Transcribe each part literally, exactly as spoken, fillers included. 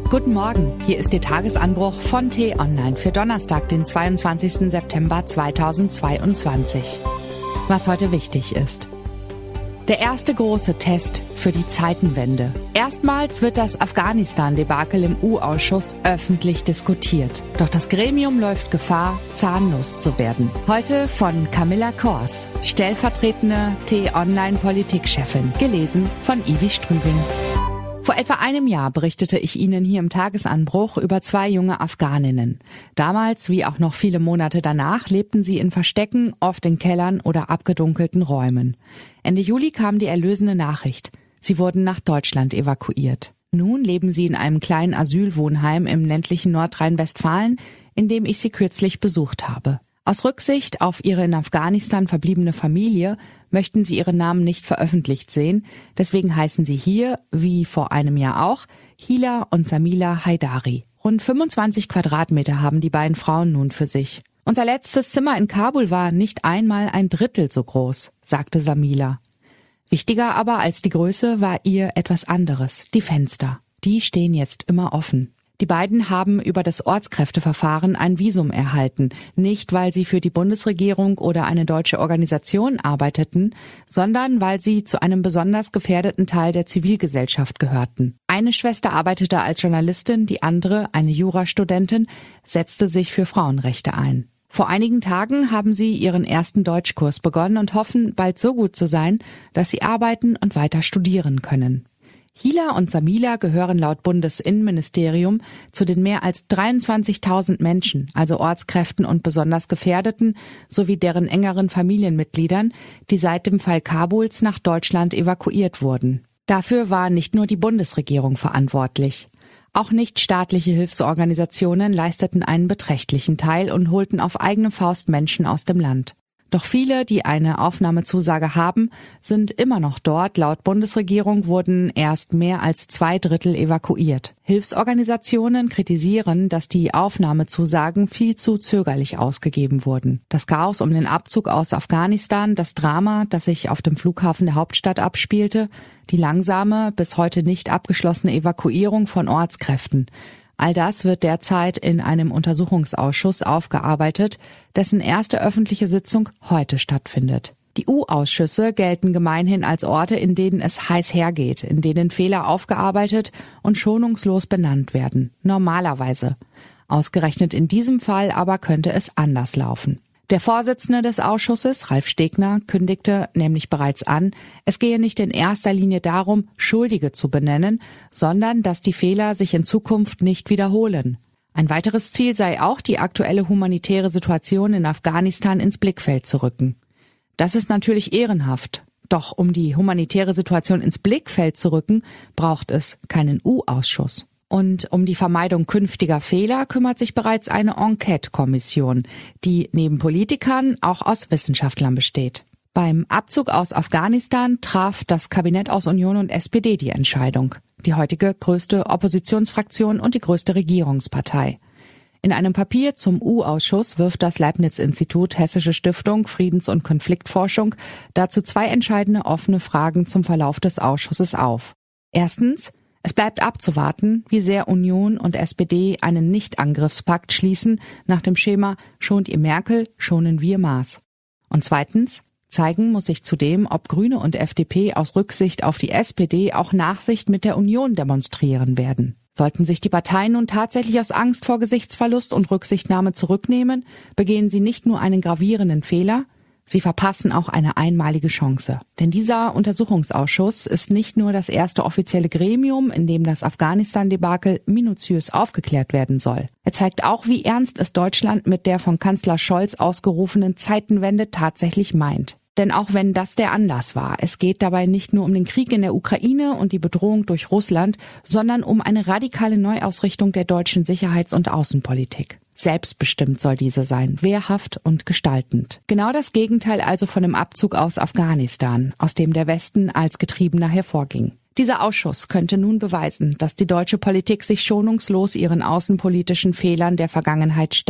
Guten Morgen, hier ist Ihr Tagesanbruch von T-Online für Donnerstag, den zweiundzwanzigsten September zweitausendzweiundzwanzig. Was heute wichtig ist. Der erste große Test für die Zeitenwende. Erstmals wird das Afghanistan-Debakel im U-Ausschuss öffentlich diskutiert. Doch das Gremium läuft Gefahr, zahnlos zu werden. Heute von Camilla Kors, stellvertretende T-Online-Politikchefin, gelesen von Ivi Strübing. Vor etwa einem Jahr berichtete ich Ihnen hier im Tagesanbruch über zwei junge Afghaninnen. Damals, wie auch noch viele Monate danach, lebten sie in Verstecken, oft in Kellern oder abgedunkelten Räumen. Ende Juli kam die erlösende Nachricht. Sie wurden nach Deutschland evakuiert. Nun leben sie in einem kleinen Asylwohnheim im ländlichen Nordrhein-Westfalen, in dem ich sie kürzlich besucht habe. Aus Rücksicht auf ihre in Afghanistan verbliebene Familie möchten sie ihren Namen nicht veröffentlicht sehen. Deswegen heißen sie hier, wie vor einem Jahr auch, Hila und Samila Haidari. Rund fünfundzwanzig Quadratmeter haben die beiden Frauen nun für sich. Unser letztes Zimmer in Kabul war nicht einmal ein Drittel so groß, sagte Samila. Wichtiger aber als die Größe war ihr etwas anderes, die Fenster. Die stehen jetzt immer offen. Die beiden haben über das Ortskräfteverfahren ein Visum erhalten, nicht weil sie für die Bundesregierung oder eine deutsche Organisation arbeiteten, sondern weil sie zu einem besonders gefährdeten Teil der Zivilgesellschaft gehörten. Eine Schwester arbeitete als Journalistin, die andere, eine Jurastudentin, setzte sich für Frauenrechte ein. Vor einigen Tagen haben sie ihren ersten Deutschkurs begonnen und hoffen, bald so gut zu sein, dass sie arbeiten und weiter studieren können. Hila und Samila gehören laut Bundesinnenministerium zu den mehr als dreiundzwanzigtausend Menschen, also Ortskräften und besonders Gefährdeten, sowie deren engeren Familienmitgliedern, die seit dem Fall Kabuls nach Deutschland evakuiert wurden. Dafür war nicht nur die Bundesregierung verantwortlich. Auch nichtstaatliche Hilfsorganisationen leisteten einen beträchtlichen Teil und holten auf eigene Faust Menschen aus dem Land. Doch viele, die eine Aufnahmezusage haben, sind immer noch dort. Laut Bundesregierung wurden erst mehr als zwei Drittel evakuiert. Hilfsorganisationen kritisieren, dass die Aufnahmezusagen viel zu zögerlich ausgegeben wurden. Das Chaos um den Abzug aus Afghanistan, das Drama, das sich auf dem Flughafen der Hauptstadt abspielte, die langsame, bis heute nicht abgeschlossene Evakuierung von Ortskräften. All das wird derzeit in einem Untersuchungsausschuss aufgearbeitet, dessen erste öffentliche Sitzung heute stattfindet. Die U-Ausschüsse gelten gemeinhin als Orte, in denen es heiß hergeht, in denen Fehler aufgearbeitet und schonungslos benannt werden. Normalerweise. Ausgerechnet in diesem Fall aber könnte es anders laufen. Der Vorsitzende des Ausschusses, Ralf Stegner, kündigte nämlich bereits an, es gehe nicht in erster Linie darum, Schuldige zu benennen, sondern dass die Fehler sich in Zukunft nicht wiederholen. Ein weiteres Ziel sei auch, die aktuelle humanitäre Situation in Afghanistan ins Blickfeld zu rücken. Das ist natürlich ehrenhaft. Doch um die humanitäre Situation ins Blickfeld zu rücken, braucht es keinen U-Ausschuss. Und um die Vermeidung künftiger Fehler kümmert sich bereits eine Enquete-Kommission, die neben Politikern auch aus Wissenschaftlern besteht. Beim Abzug aus Afghanistan traf das Kabinett aus Union und S P D die Entscheidung. Die heutige größte Oppositionsfraktion und die größte Regierungspartei. In einem Papier zum U-Ausschuss wirft das Leibniz-Institut Hessische Stiftung Friedens- und Konfliktforschung dazu zwei entscheidende offene Fragen zum Verlauf des Ausschusses auf. Erstens: Es bleibt abzuwarten, wie sehr Union und S P D einen Nicht-Angriffspakt schließen, nach dem Schema schont ihr Merkel, schonen wir Maas. Und zweitens, zeigen muss sich zudem, ob Grüne und F D P aus Rücksicht auf die S P D auch Nachsicht mit der Union demonstrieren werden. Sollten sich die Parteien nun tatsächlich aus Angst vor Gesichtsverlust und Rücksichtnahme zurücknehmen, begehen sie nicht nur einen gravierenden Fehler, sie verpassen auch eine einmalige Chance. Denn dieser Untersuchungsausschuss ist nicht nur das erste offizielle Gremium, in dem das Afghanistan-Debakel minutiös aufgeklärt werden soll. Er zeigt auch, wie ernst es Deutschland mit der von Kanzler Scholz ausgerufenen Zeitenwende tatsächlich meint. Denn auch wenn das der Anlass war, es geht dabei nicht nur um den Krieg in der Ukraine und die Bedrohung durch Russland, sondern um eine radikale Neuausrichtung der deutschen Sicherheits- und Außenpolitik. Selbstbestimmt soll diese sein, wehrhaft und gestaltend. Genau das Gegenteil also von dem Abzug aus Afghanistan, aus dem der Westen als Getriebener hervorging. Dieser Ausschuss könnte nun beweisen, dass die deutsche Politik sich schonungslos ihren außenpolitischen Fehlern der Vergangenheit stellt.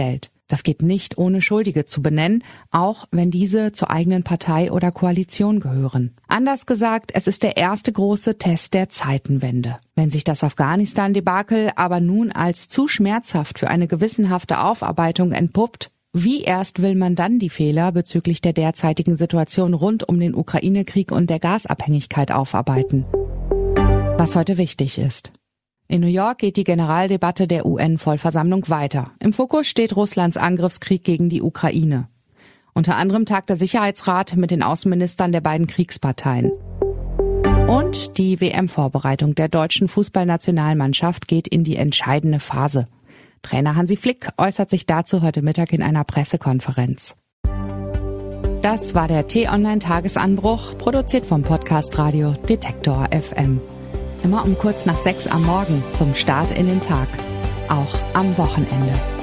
Das geht nicht ohne Schuldige zu benennen, auch wenn diese zur eigenen Partei oder Koalition gehören. Anders gesagt, es ist der erste große Test der Zeitenwende. Wenn sich das Afghanistan-Debakel aber nun als zu schmerzhaft für eine gewissenhafte Aufarbeitung entpuppt, wie erst will man dann die Fehler bezüglich der derzeitigen Situation rund um den Ukraine-Krieg und der Gasabhängigkeit aufarbeiten? Was heute wichtig ist. In New York geht die Generaldebatte der U N-Vollversammlung weiter. Im Fokus steht Russlands Angriffskrieg gegen die Ukraine. Unter anderem tagt der Sicherheitsrat mit den Außenministern der beiden Kriegsparteien. Und die W M-Vorbereitung der deutschen Fußballnationalmannschaft geht in die entscheidende Phase. Trainer Hansi Flick äußert sich dazu heute Mittag in einer Pressekonferenz. Das war der T-Online-Tagesanbruch, produziert vom Podcast Radio Detektor F M. Immer um kurz nach sechs am Morgen zum Start in den Tag, auch am Wochenende.